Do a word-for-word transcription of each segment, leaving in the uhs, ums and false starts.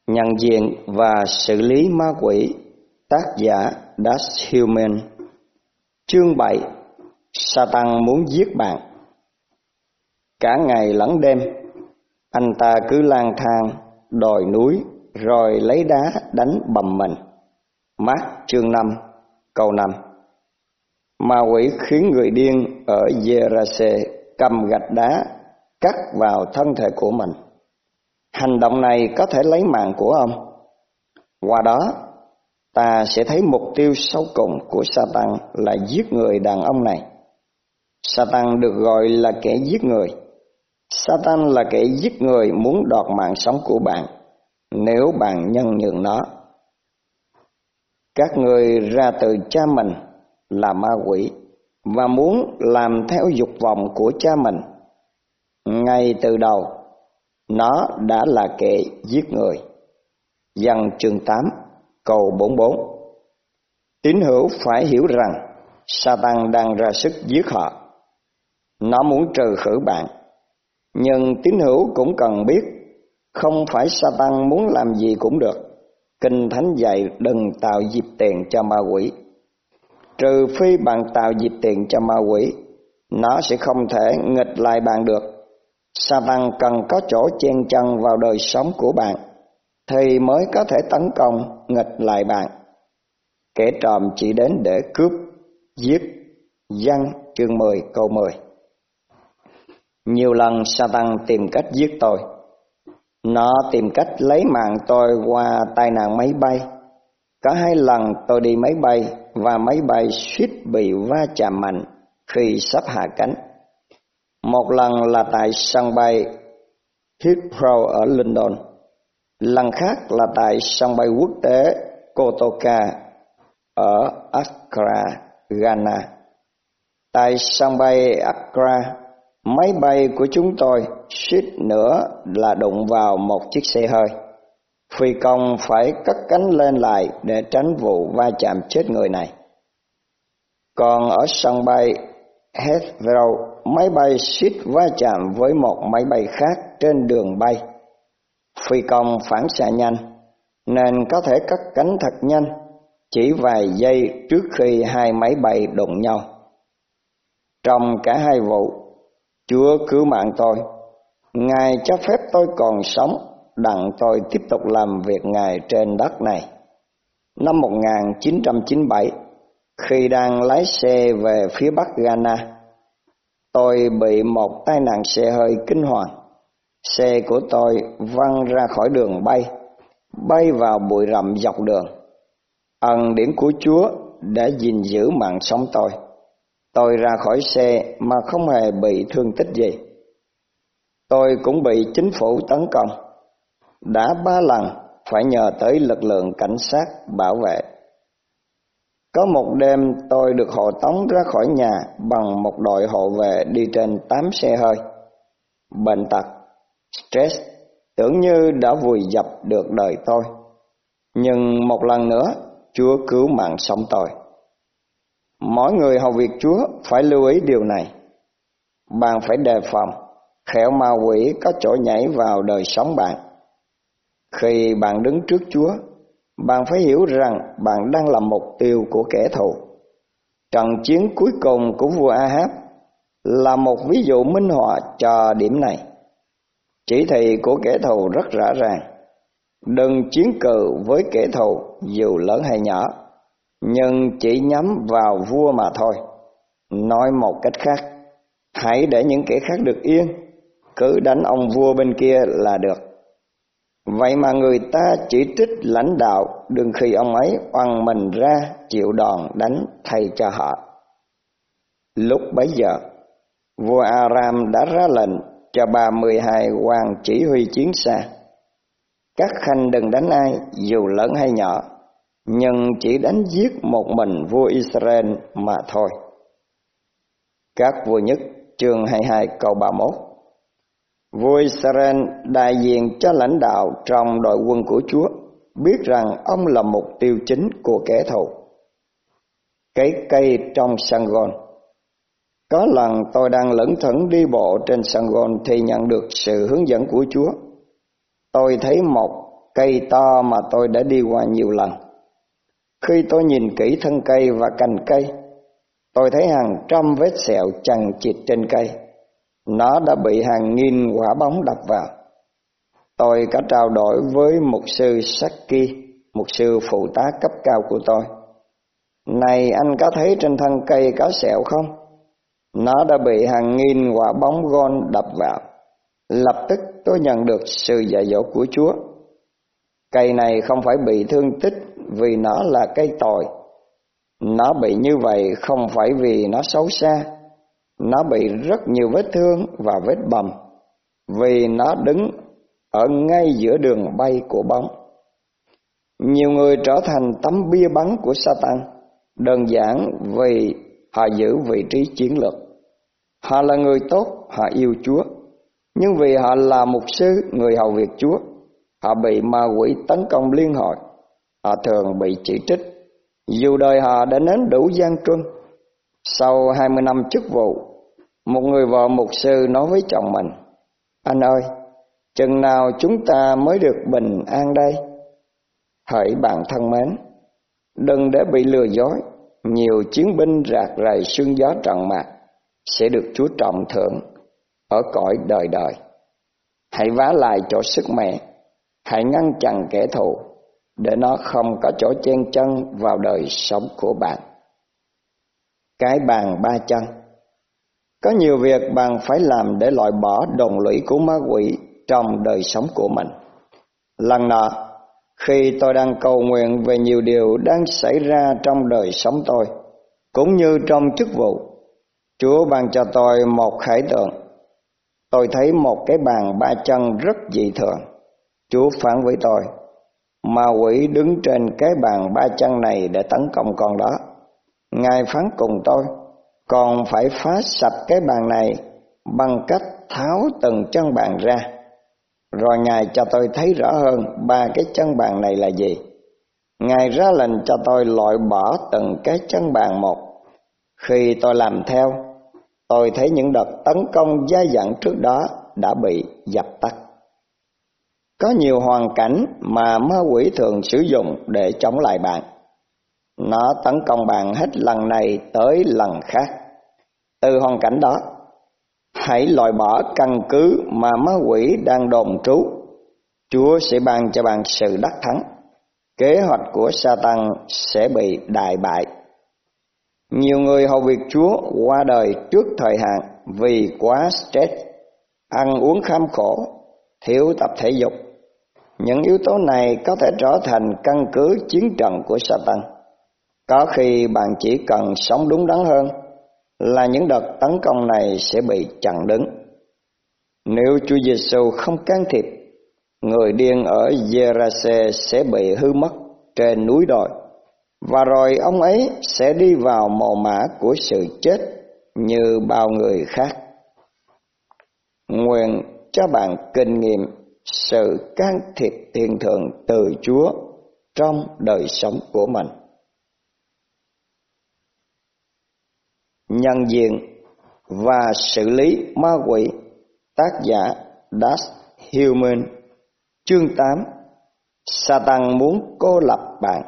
Nhận diện và xử lý ma quỷ. Tác giả Das Human. Chương bảy. Satan muốn giết bạn. Cả ngày lẫn đêm, anh ta cứ lang thang đồi núi rồi lấy đá đánh bầm mình. Mác chương năm câu năm. Ma quỷ khiến người điên ở Gerase cầm gạch đá cắt vào thân thể của mình. Hành động này có thể lấy mạng của ông. Qua đó, ta sẽ thấy mục tiêu sâu cùng của Satan là giết người đàn ông này. Satan được gọi là kẻ giết người. Satan là kẻ giết người muốn đoạt mạng sống của bạn nếu bạn nhân nhượng nó. Các người ra từ cha mình là ma quỷ và muốn làm theo dục vọng của cha mình. Ngay từ đầu, nó đã là kẻ giết người. Giăng chương tám câu bốn mươi bốn. Tín hữu phải hiểu rằng Satan đang ra sức giết họ. Nó muốn trừ khử bạn. Nhưng tín hữu cũng cần biết, không phải Satan muốn làm gì cũng được. Kinh Thánh dạy đừng tạo dịp tiền cho ma quỷ. Trừ phi bạn tạo dịp tiền cho ma quỷ, nó sẽ không thể nghịch lại bạn được. Satan cần có chỗ chen chân vào đời sống của bạn, thì mới có thể tấn công nghịch lại bạn. Kẻ trộm chỉ đến để cướp, giết. Giăng chương mười câu mười. Nhiều lần Satan tìm cách giết tôi. Nó tìm cách lấy mạng tôi qua tai nạn máy bay. Có hai lần tôi đi máy bay và máy bay suýt bị va chạm mạnh khi sắp hạ cánh. Một lần là tại sân bay Heathrow ở London. Lần khác là tại sân bay quốc tế Kotoka ở Accra, Ghana. Tại sân bay Accra, máy bay của chúng tôi suýt nữa là đụng vào một chiếc xe hơi. Phi công phải cất cánh lên lại để tránh vụ va chạm chết người này. Còn ở sân bay Heathrow, máy bay suýt va chạm với một máy bay khác trên đường bay. Phi công phản xạ nhanh nên có thể cất cánh thật nhanh, chỉ vài giây trước khi hai máy bay đụng nhau. Trong cả hai vụ, Chúa cứu mạng tôi. Ngài cho phép tôi còn sống, đặng tôi tiếp tục làm việc Ngài trên đất này. Năm một nghìn chín trăm chín mươi bảy, khi đang lái xe về phía bắc Ghana, tôi bị một tai nạn xe hơi kinh hoàng. Xe của tôi văng ra khỏi đường bay, bay vào bụi rậm dọc đường. Ân điển của Chúa đã gìn giữ mạng sống tôi. Tôi ra khỏi xe mà không hề bị thương tích gì. Tôi cũng bị chính phủ tấn công. Đã ba lần phải nhờ tới lực lượng cảnh sát bảo vệ. Có một đêm tôi được hộ tống ra khỏi nhà bằng một đội hộ vệ đi trên tám xe hơi. Bệnh tật, stress tưởng như đã vùi dập được đời tôi. Nhưng một lần nữa, Chúa cứu mạng sống tôi. Mỗi người hầu việc Chúa phải lưu ý điều này. Bạn phải đề phòng, khéo ma quỷ có chỗ nhảy vào đời sống bạn. Khi bạn đứng trước Chúa, bạn phải hiểu rằng bạn đang là mục tiêu của kẻ thù. Trận chiến cuối cùng của vua Ahab là một ví dụ minh họa cho điểm này. Chỉ thị của kẻ thù rất rõ ràng. Đừng chiến cự với kẻ thù dù lớn hay nhỏ, nhưng chỉ nhắm vào vua mà thôi. Nói một cách khác, hãy để những kẻ khác được yên, cứ đánh ông vua bên kia là được. Vậy mà người ta chỉ trích lãnh đạo đừng khi ông ấy oằn mình ra chịu đòn đánh thay cho họ. Lúc bấy giờ, vua Aram đã ra lệnh cho ba mươi hai quan chỉ huy chiến xa. Các khanh đừng đánh ai dù lớn hay nhỏ, nhưng chỉ đánh giết một mình vua Israel mà thôi. Các vua nhất chương hai mươi hai câu ba mươi mốt. Vua Israel đại diện cho lãnh đạo trong đội quân của Chúa biết rằng ông là mục tiêu chính của kẻ thù. Cái cây trong sân gôn. Có lần tôi đang lững thững đi bộ trên sân gôn thì nhận được sự hướng dẫn của Chúa. Tôi thấy một cây to mà tôi đã đi qua nhiều lần. Khi tôi nhìn kỹ thân cây và cành cây, tôi thấy hàng trăm vết sẹo chằng chịt trên cây. Nó đã bị hàng nghìn quả bóng đập vào. Tôi có trao đổi với mục sư Saki, mục sư phụ tá cấp cao của tôi. Này, anh có thấy trên thân cây có sẹo không? Nó đã bị hàng nghìn quả bóng gôn đập vào. Lập tức tôi nhận được sự dạy dỗ của Chúa. Cây này không phải bị thương tích vì nó là cây tồi. Nó bị như vậy không phải vì nó xấu xa. Nó bị rất nhiều vết thương và vết bầm vì nó đứng ở ngay giữa đường bay của bóng. Nhiều người trở thành tấm bia bắn của Satan đơn giản vì họ giữ vị trí chiến lược. Họ là người tốt, họ yêu Chúa, nhưng vì họ là mục sư, người hầu việc Chúa, họ bị ma quỷ tấn công liên hồi. Họ thường bị chỉ trích, dù đời họ đã nếm đủ gian truân. Sau hai mươi năm chức vụ, một người vợ mục sư nói với chồng mình: "Anh ơi, chừng nào chúng ta mới được bình an đây?" Hỡi bạn thân mến, đừng để bị lừa dối. Nhiều chiến binh rạc rầy sương gió trận mạc sẽ được Chúa trọng thưởng ở cõi đời đời. Hãy vá lại chỗ sức mẻ, hãy ngăn chặn kẻ thù để nó không có chỗ chen chân vào đời sống của bạn. Cái bàn ba chân. Có nhiều việc bạn phải làm để loại bỏ đồn lũy của ma quỷ trong đời sống của mình. Lần nọ, khi tôi đang cầu nguyện về nhiều điều đang xảy ra trong đời sống tôi, cũng như trong chức vụ, Chúa ban cho tôi một khải tượng. Tôi thấy một cái bàn ba chân rất dị thường. Chúa phán với tôi: "Ma quỷ đứng trên cái bàn ba chân này để tấn công con đó." Ngài phán cùng tôi: "Còn phải phá sạch cái bàn này bằng cách tháo từng chân bàn ra." Rồi Ngài cho tôi thấy rõ hơn ba cái chân bàn này là gì. Ngài ra lệnh cho tôi loại bỏ từng cái chân bàn một. Khi tôi làm theo, tôi thấy những đợt tấn công dai dẳng trước đó đã bị dập tắt. Có nhiều hoàn cảnh mà ma quỷ thường sử dụng để chống lại bạn. Nó tấn công bạn hết lần này tới lần khác. Từ hoàn cảnh đó, hãy loại bỏ căn cứ mà ma quỷ đang đồn trú. Chúa sẽ ban cho bạn sự đắc thắng. Kế hoạch của Satan sẽ bị đại bại. Nhiều người hầu việc Chúa qua đời trước thời hạn vì quá stress, ăn uống kham khổ, thiếu tập thể dục. Những yếu tố này có thể trở thành căn cứ chiến trận của Satan. Có khi bạn chỉ cần sống đúng đắn hơn là những đợt tấn công này sẽ bị chặn đứng. Nếu Chúa Giêsu không can thiệp, người điên ở Gerase sẽ bị hư mất trên núi đồi, và rồi ông ấy sẽ đi vào mồ mả của sự chết như bao người khác. Nguyện cho bạn kinh nghiệm sự can thiệp thiên thượng từ Chúa trong đời sống của mình. Nhận diện và xử lý ma quỷ. Tác giả Das Human. Chương tám. Satan muốn cô lập bạn.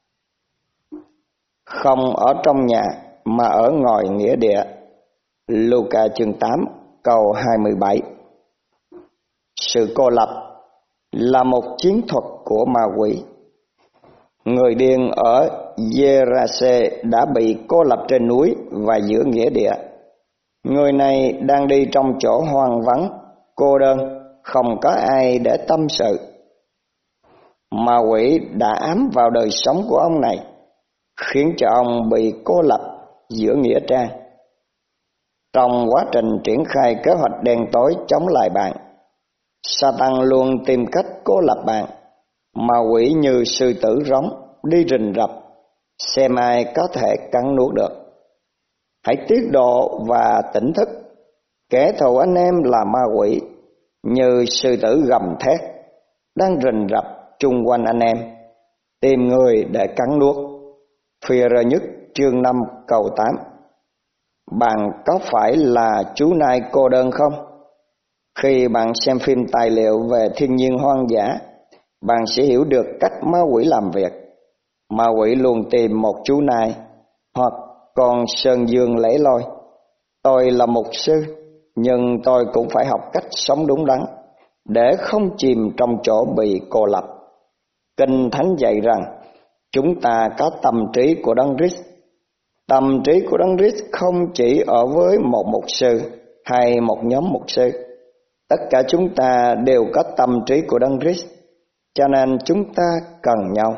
Không ở trong nhà mà ở ngoài nghĩa địa. Luca chương tám câu hai mươi bảy. Sự cô lập là một chiến thuật của ma quỷ. Người điên ở Gerase đã bị cô lập trên núi và giữa nghĩa địa. Người này đang đi trong chỗ hoang vắng, cô đơn, không có ai để tâm sự. Ma quỷ đã ám vào đời sống của ông này, khiến cho ông bị cô lập giữa nghĩa trang. Trong quá trình triển khai kế hoạch đen tối chống lại bạn, Satan luôn tìm cách cô lập bạn. Ma quỷ như sư tử rống đi rình rập, xem ai có thể cắn nuốt được. Hãy tiết độ và tỉnh thức. Kẻ thù anh em là ma quỷ, như sư tử gầm thét, đang rình rập chung quanh anh em, tìm người để cắn nuốt. Phi-e-rơ nhất chương năm câu tám. Bạn có phải là chú nai cô đơn không? Khi bạn xem phim tài liệu về thiên nhiên hoang dã, bạn sẽ hiểu được cách ma quỷ làm việc. Ma quỷ luôn tìm một chú nai hoặc con sơn dương lẻ loi. Tôi là mục sư, nhưng tôi cũng phải học cách sống đúng đắn để không chìm trong chỗ bị cô lập. Kinh Thánh dạy rằng chúng ta có tâm trí của Đấng Christ. Tâm trí của Đấng Christ không chỉ ở với một mục sư hay một nhóm mục sư. Tất cả chúng ta đều có tâm trí của Đấng Christ, cho nên chúng ta cần nhau.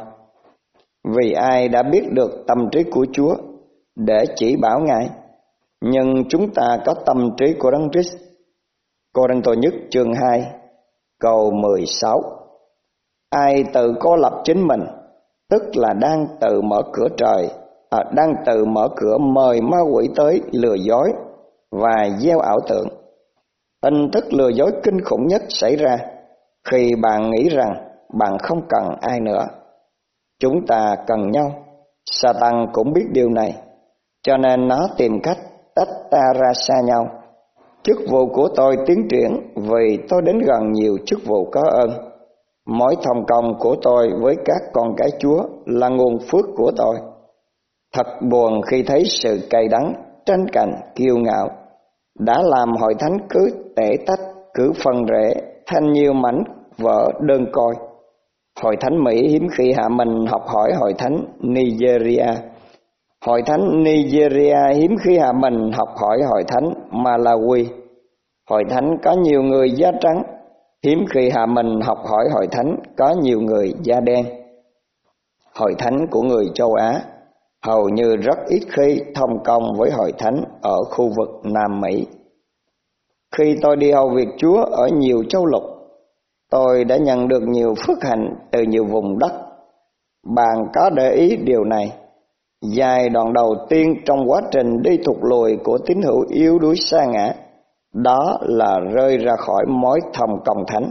Vì ai đã biết được tâm trí của Chúa để chỉ bảo Ngài, nhưng chúng ta có tâm trí của Đấng Christ. Cô-rinh-tô nhất chương hai câu mười sáu. Ai tự cô lập chính mình, tức là đang tự mở cửa trời, à, đang tự mở cửa mời ma quỷ tới lừa dối và gieo ảo tưởng. Hình thức lừa dối kinh khủng nhất xảy ra khi bạn nghĩ rằng bạn không cần ai nữa. Chúng ta cần nhau. Sa-tan cũng biết điều này, cho nên nó tìm cách tách ta ra xa nhau. Chức vụ của tôi tiến triển vì tôi đến gần nhiều chức vụ có ơn. Mối thông công của tôi với các con cái Chúa là nguồn phước của tôi. Thật buồn khi thấy sự cay đắng, tranh cạnh, kiêu ngạo đã làm hội thánh cứ tể tách, cứ phân rẽ thành nhiều mảnh vỡ đơn côi. Hội thánh Mỹ hiếm khi hạ mình học hỏi hội thánh Nigeria. Hội thánh Nigeria hiếm khi hạ mình học hỏi hội thánh Malawi. Hội thánh có nhiều người da trắng hiếm khi hạ mình học hỏi hội thánh có nhiều người da đen. Hội thánh của người châu Á hầu như rất ít khi thông công với hội thánh ở khu vực Nam Mỹ. Khi tôi đi hầu việc Chúa ở nhiều châu lục, tôi đã nhận được nhiều phước hạnh từ nhiều vùng đất. Bạn có để ý điều này? Giai đoạn đầu tiên trong quá trình đi thụt lùi của tín hữu yếu đuối sa ngã, đó là rơi ra khỏi mối thông công thánh.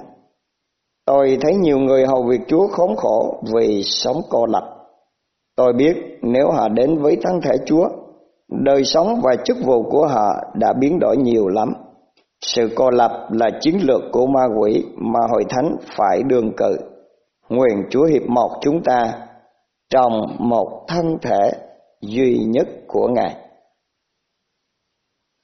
Tôi thấy nhiều người hầu việc Chúa khốn khổ vì sống cô lập. Tôi biết nếu họ đến với thân thể Chúa, đời sống và chức vụ của họ đã biến đổi nhiều lắm. Sự cô lập là chiến lược của ma quỷ mà hội thánh phải đương cự. Nguyện Chúa hiệp một chúng ta trong một thân thể duy nhất của Ngài.